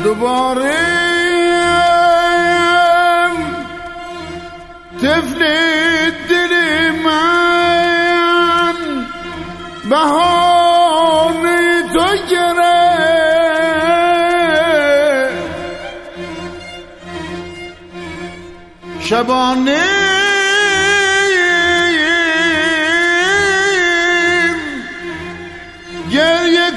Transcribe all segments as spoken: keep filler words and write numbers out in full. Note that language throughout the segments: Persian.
دوباره طفل دل من بهانه تو گرفت، شبانه گریه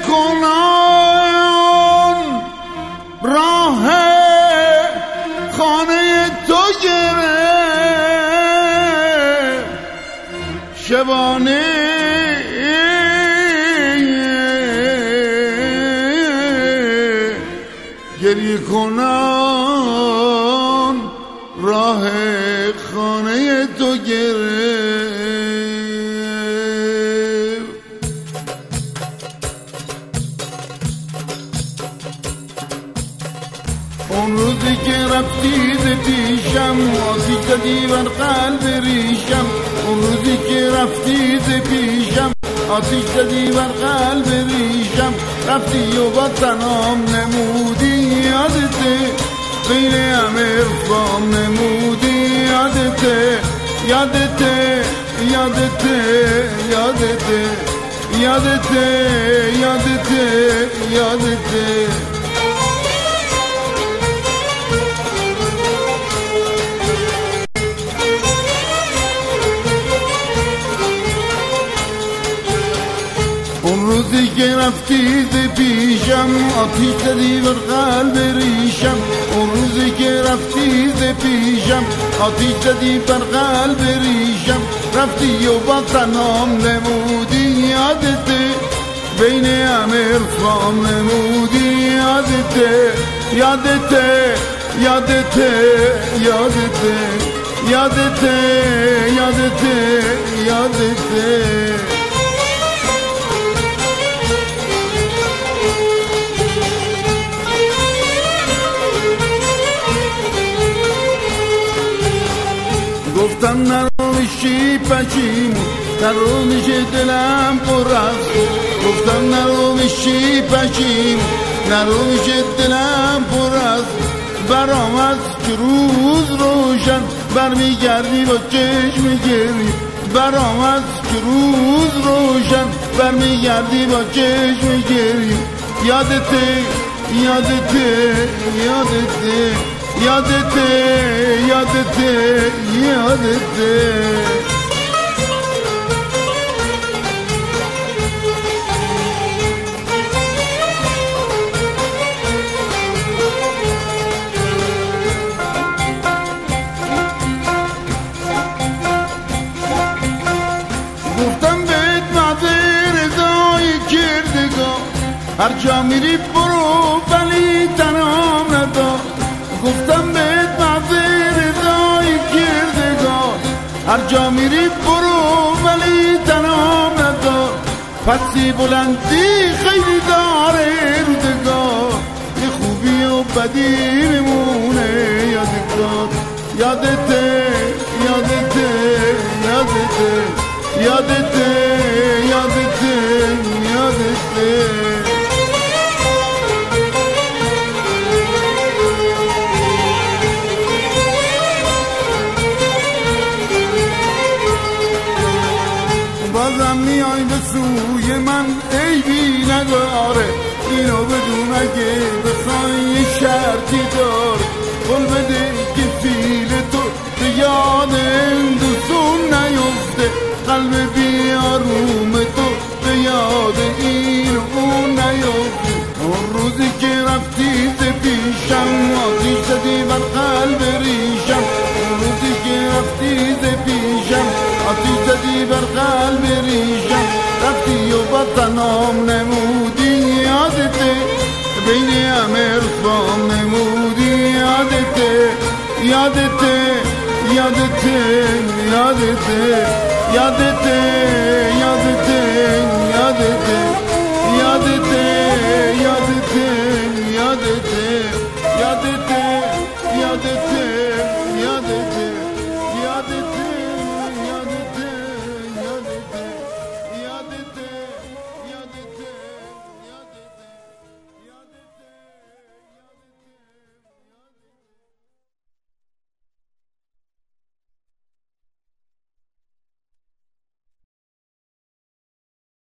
کنان راه خانه تو گرفت، شبانه گریه کنان راه خانه تو گرفت. اون روزی که رفتی ز پیشم آتیش زدی بر قلب ریشم، اون روزی که رفتی ز پیشم آتیش زدی بر قلب ریشم، رفتی و با تنام نمودی یادته، بین همه عرفان نمودی یادته، یادته یادته یادته یادته یادته یادته. اون روزی که رفتی ز پیشم آتیش زدی بر قلب ریشم، اون روزی که رفتی ز پیشم آتیش زدی بر قلب ریشم، رفتی و با تنام نمودی یادته، بین همه عرفان نمودی یادته، یادته یادته یادته یادته یادته یادته. گفتم نرو میشی پشیمون، نرو میشه دلم پر از تو، گفتم نرو میشی پشیمون، نرو میشه دلم پر از برام از که روز روشن برمیگردی با چشم گری، برام از که روز روشن برمیگردی با چشم گری، یادته یادته یادته یادته یادته یادته. گفتم بهت معذر رضای کردگار، هر جا میری برو ولی تنها ندار، گفتم بهت معذر رضای کردگار، هر جا میری برو ولی تنها ندار، پسی بلندی خیلی داره روزگار، یه خوبی و بدی میمونه یادگار، یادته یادته یادته یادته یادته یادته. بازم میای به سوی من عیبی نداره، اینو بدون اگه بخوای یه شرطی داره، قول بده که فیل تو به یاد دوستون نیفته، قلب بیاروم تو به یاد این اون نیفته. اون روزی که رفتی ز پیشم آتیش زدی بر قلب ریشم، اون روزی که رفتی ز پیشم آتیش زدی بر قلب ریشم، رفتی و با تنام نمودی یادته، بین همه عرفان نمودی یادته، یادته یادته یادته یادته یادته یادته.